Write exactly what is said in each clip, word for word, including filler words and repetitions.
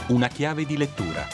Una chiave di lettura.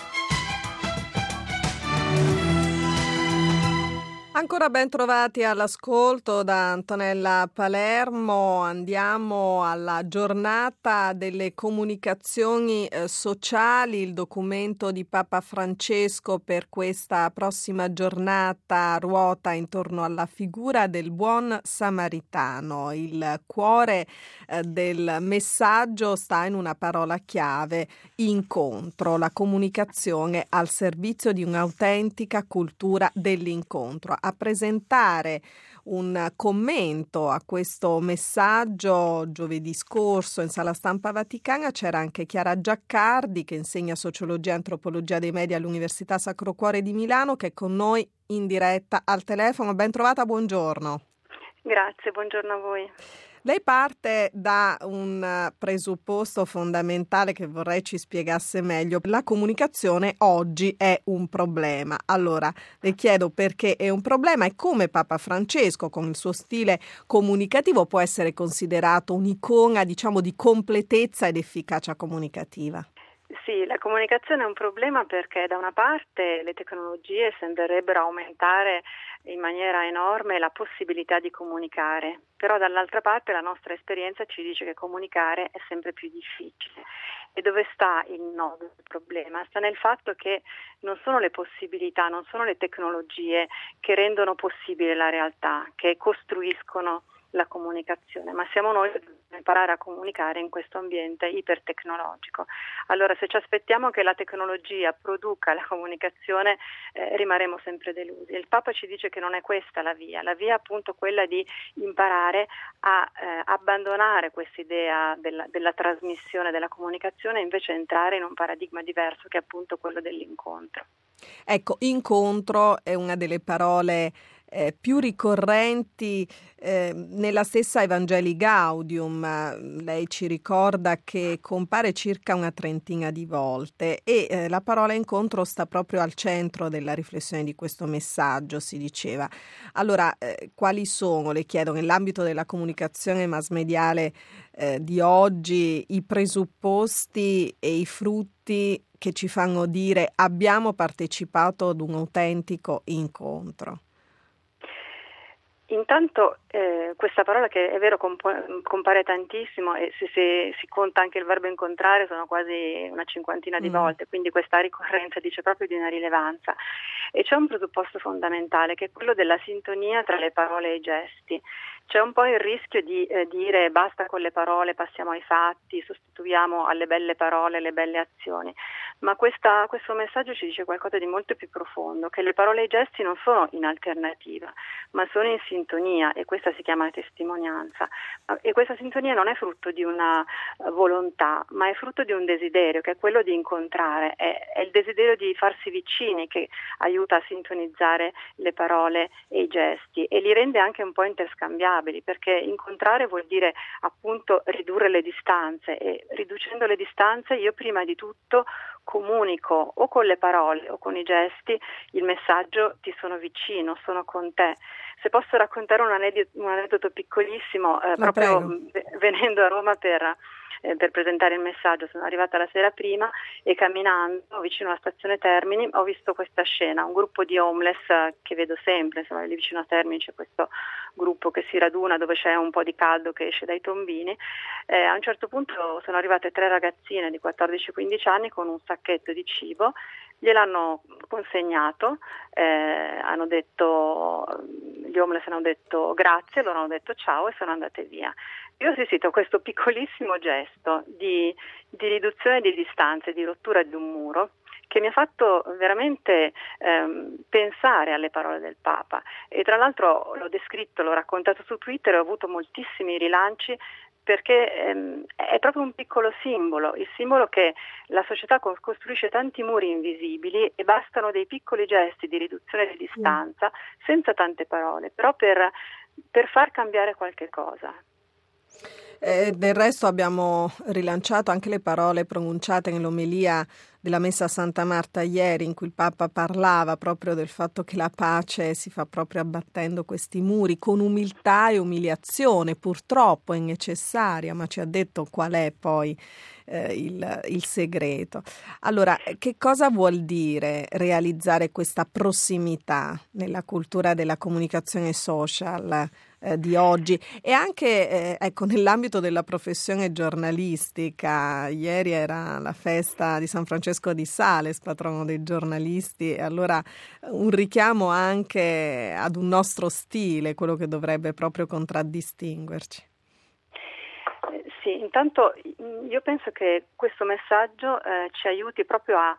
Ancora ben trovati all'ascolto da Antonella Palermo. Andiamo alla giornata delle comunicazioni eh, sociali, il documento di Papa Francesco per questa prossima giornata ruota intorno alla figura del buon samaritano. Il cuore eh, del messaggio sta in una parola chiave: incontro, la comunicazione al servizio di un'autentica cultura dell'incontro. A presentare un commento a questo messaggio giovedì scorso in Sala Stampa Vaticana c'era anche Chiara Giaccardi, che insegna sociologia e antropologia dei media all'Università Sacro Cuore di Milano, che è con noi in diretta al telefono. Ben trovata, buongiorno. Grazie, buongiorno a voi. Lei parte da un presupposto fondamentale che vorrei ci spiegasse meglio. La comunicazione oggi è un problema. Allora, le chiedo perché è un problema e come Papa Francesco, con il suo stile comunicativo, può essere considerato un'icona, diciamo, di completezza ed efficacia comunicativa. Sì, la comunicazione è un problema perché da una parte le tecnologie sembrerebbero aumentare in maniera enorme la possibilità di comunicare, però dall'altra parte la nostra esperienza ci dice che comunicare è sempre più difficile. E dove sta il nodo del problema? Sta nel fatto che non sono le possibilità, non sono le tecnologie che rendono possibile la realtà, che costruiscono la comunicazione, ma siamo noi che dobbiamo imparare a comunicare in questo ambiente ipertecnologico. Allora, se ci aspettiamo che la tecnologia produca la comunicazione, eh, rimarremo sempre delusi. Il Papa ci dice che non è questa la via, la via è appunto quella di imparare a eh, abbandonare questa idea della, della trasmissione della comunicazione e invece entrare in un paradigma diverso che è appunto quello dell'incontro. Ecco, incontro è una delle parole Eh, più ricorrenti eh, nella stessa Evangelii Gaudium. Lei ci ricorda che compare circa una trentina di volte e eh, la parola incontro sta proprio al centro della riflessione di questo messaggio, si diceva. Allora, eh, quali sono, le chiedo, nell'ambito della comunicazione mass-mediale eh, di oggi, i presupposti e i frutti che ci fanno dire abbiamo partecipato ad un autentico incontro? Intanto eh, questa parola, che è vero comp- compare tantissimo, e se, se si conta anche il verbo incontrare sono quasi una cinquantina di mm. volte, quindi questa ricorrenza dice proprio di una rilevanza. E c'è un presupposto fondamentale che è quello della sintonia tra le parole e i gesti. C'è un po' il rischio di eh, dire basta con le parole, passiamo ai fatti, sostituiamo alle belle parole le belle azioni, ma questa, questo messaggio ci dice qualcosa di molto più profondo, che le parole e i gesti non sono in alternativa, ma sono in sintonia, e questa si chiama testimonianza. E questa sintonia non è frutto di una volontà, ma è frutto di un desiderio, che è quello di incontrare, è, è il desiderio di farsi vicini che aiuta a sintonizzare le parole e i gesti e li rende anche un po' interscambiabili, perché incontrare vuol dire appunto ridurre le distanze, e riducendo le distanze io prima di tutto comunico o con le parole o con i gesti il messaggio: ti sono vicino, sono con te. Se posso raccontare un aneddoto, un aneddoto piccolissimo, eh, proprio v- venendo a Roma per, eh, per presentare il messaggio, sono arrivata la sera prima e camminando vicino alla stazione Termini ho visto questa scena, un gruppo di homeless eh, che vedo sempre, insomma lì vicino a Termini c'è questo gruppo che si raduna dove c'è un po' di caldo che esce dai tombini. Eh, a un certo punto sono arrivate tre ragazzine di quattordici quindici anni con un sacchetto di cibo, gliel'hanno consegnato, eh, hanno detto, gli homeless hanno detto grazie, loro hanno detto ciao e sono andate via. Io ho assistito a questo piccolissimo gesto di, di riduzione di distanze, di rottura di un muro, che mi ha fatto veramente ehm, pensare alle parole del Papa, e tra l'altro l'ho descritto, l'ho raccontato su Twitter e ho avuto moltissimi rilanci, perché ehm, è proprio un piccolo simbolo, il simbolo che la società costruisce tanti muri invisibili e bastano dei piccoli gesti di riduzione di distanza, senza tante parole, però per, per far cambiare qualche cosa. Eh, del resto abbiamo rilanciato anche le parole pronunciate nell'omelia della messa a Santa Marta ieri, in cui il Papa parlava proprio del fatto che la pace si fa proprio abbattendo questi muri con umiltà e umiliazione, purtroppo è necessaria, ma ci ha detto qual è poi eh, il, il segreto. Allora, che cosa vuol dire realizzare questa prossimità nella cultura della comunicazione social eh, di oggi e anche eh, ecco, nell'ambito della professione giornalistica? Ieri era la festa di San Francesco di Sales, patrono dei giornalisti, e allora un richiamo anche ad un nostro stile, quello che dovrebbe proprio contraddistinguerci. Sì, intanto io penso che questo messaggio eh, ci aiuti proprio a,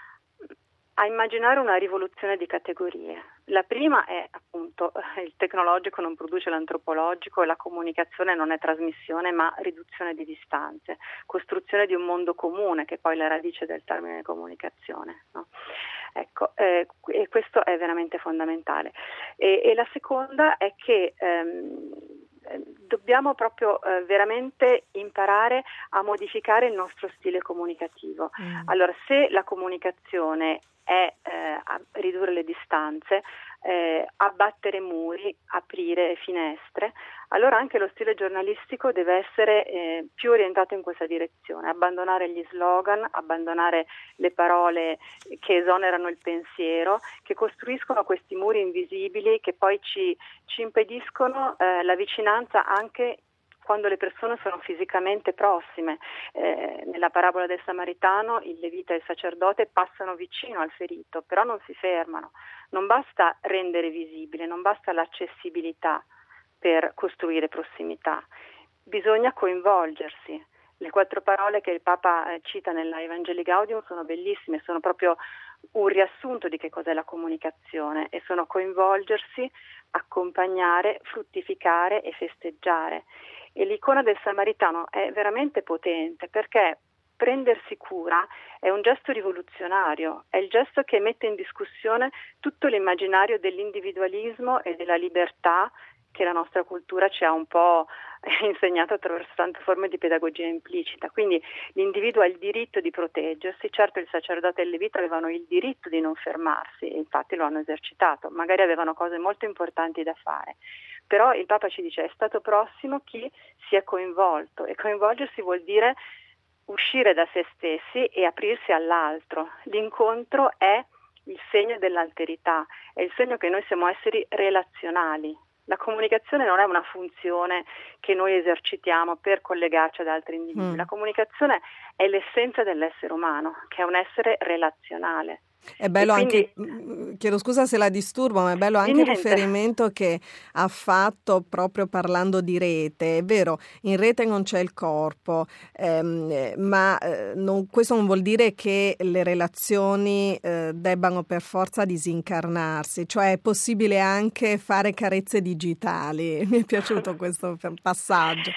a immaginare una rivoluzione di categorie. La prima è appunto il tecnologico non produce l'antropologico e la comunicazione non è trasmissione ma riduzione di distanze, costruzione di un mondo comune, che è poi la radice del termine comunicazione, no? Ecco, eh, e questo è veramente fondamentale. E, e la seconda è che ehm, dobbiamo proprio eh, veramente imparare a modificare il nostro stile comunicativo. Mm. Allora, se la comunicazione è eh, a ridurre le distanze, eh, abbattere muri, aprire finestre, allora anche lo stile giornalistico deve essere eh, più orientato in questa direzione, abbandonare gli slogan, abbandonare le parole che esonerano il pensiero, che costruiscono questi muri invisibili che poi ci, ci impediscono eh, la vicinanza anche quando le persone sono fisicamente prossime. Eh, nella parabola del Samaritano il levita e il sacerdote passano vicino al ferito, però non si fermano. Non basta rendere visibile, non basta l'accessibilità per costruire prossimità, bisogna coinvolgersi. Le quattro parole che il Papa eh, cita nella Evangelii Gaudium sono bellissime, sono proprio un riassunto di che cos'è la comunicazione e sono coinvolgersi, accompagnare, fruttificare e festeggiare. E l'icona del Samaritano è veramente potente perché prendersi cura è un gesto rivoluzionario, è il gesto che mette in discussione tutto l'immaginario dell'individualismo e della libertà che la nostra cultura ci ha un po' insegnato attraverso tante forme di pedagogia implicita. Quindi l'individuo ha il diritto di proteggersi, certo il sacerdote e il levita avevano il diritto di non fermarsi e infatti lo hanno esercitato, magari avevano cose molto importanti da fare, però il Papa ci dice è stato prossimo chi si è coinvolto, e coinvolgersi vuol dire uscire da se stessi e aprirsi all'altro. L'incontro è il segno dell'alterità, è il segno che noi siamo esseri relazionali. La comunicazione non è una funzione che noi esercitiamo per collegarci ad altri individui. Mm. La comunicazione è l'essenza dell'essere umano, che è un essere relazionale. È bello quindi, anche, chiedo scusa se la disturbo, ma è bello anche il riferimento che ha fatto proprio parlando di rete. È vero, in rete non c'è il corpo, ehm, ma eh, non, questo non vuol dire che le relazioni eh, debbano per forza disincarnarsi, cioè è possibile anche fare carezze digitali. Mi è piaciuto questo passaggio.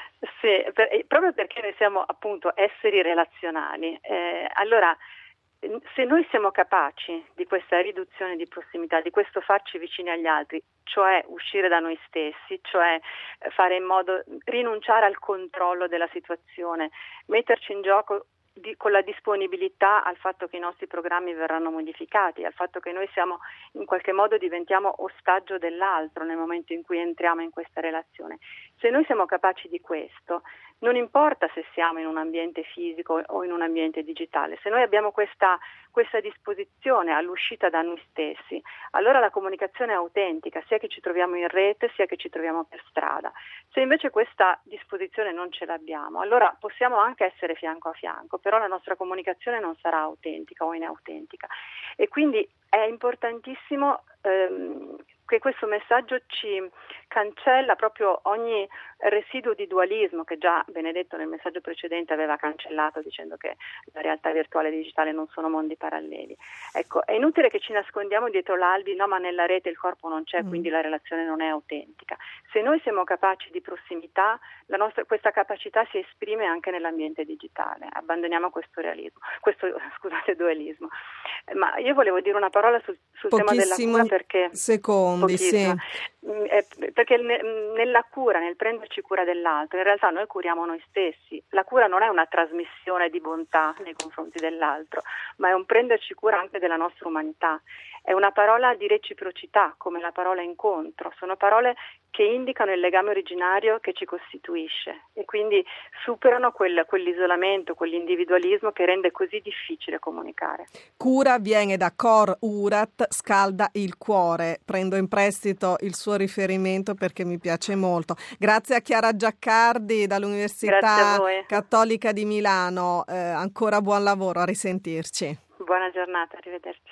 Sì, per, proprio perché noi siamo appunto esseri relazionali. Eh, allora, se noi siamo capaci di questa riduzione di prossimità, di questo farci vicini agli altri, cioè uscire da noi stessi, cioè fare in modo, rinunciare al controllo della situazione, metterci in gioco di, con la disponibilità al fatto che i nostri programmi verranno modificati, al fatto che noi siamo in qualche modo diventiamo ostaggio dell'altro nel momento in cui entriamo in questa relazione. Se noi siamo capaci di questo, non importa se siamo in un ambiente fisico o in un ambiente digitale, se noi abbiamo questa, questa disposizione all'uscita da noi stessi, allora la comunicazione è autentica, sia che ci troviamo in rete, sia che ci troviamo per strada. Se invece questa disposizione non ce l'abbiamo, allora possiamo anche essere fianco a fianco, però la nostra comunicazione non sarà autentica o inautentica. E quindi è importantissimo ehm, che questo messaggio ci cancella proprio ogni residuo di dualismo che già Benedetto nel messaggio precedente aveva cancellato dicendo che la realtà virtuale e digitale non sono mondi paralleli. Ecco, è inutile che ci nascondiamo dietro l'albi, no, ma nella rete il corpo non c'è, mm. quindi la relazione non è autentica. Se noi siamo capaci di prossimità, la nostra, questa capacità si esprime anche nell'ambiente digitale. Abbandoniamo questo realismo, questo scusate dualismo. Ma io volevo dire una parola sul, sul tema della cura perché secondi profondi, sì. Perché nella cura, nel prenderci cura dell'altro, in realtà noi curiamo noi stessi. La cura non è una trasmissione di bontà nei confronti dell'altro, ma è un prenderci cura anche della nostra umanità. È una parola di reciprocità, come la parola incontro. Sono parole che indicano il legame originario che ci costituisce e quindi superano quel, quell'isolamento, quell'individualismo che rende così difficile comunicare. Cura viene da cor urat, scalda il cuore. Prendo in prestito il suo riferimento perché mi piace molto. Grazie a Chiara Giaccardi dall'Università Cattolica di Milano. Eh, ancora buon lavoro, a risentirci. Buona giornata, arrivederci.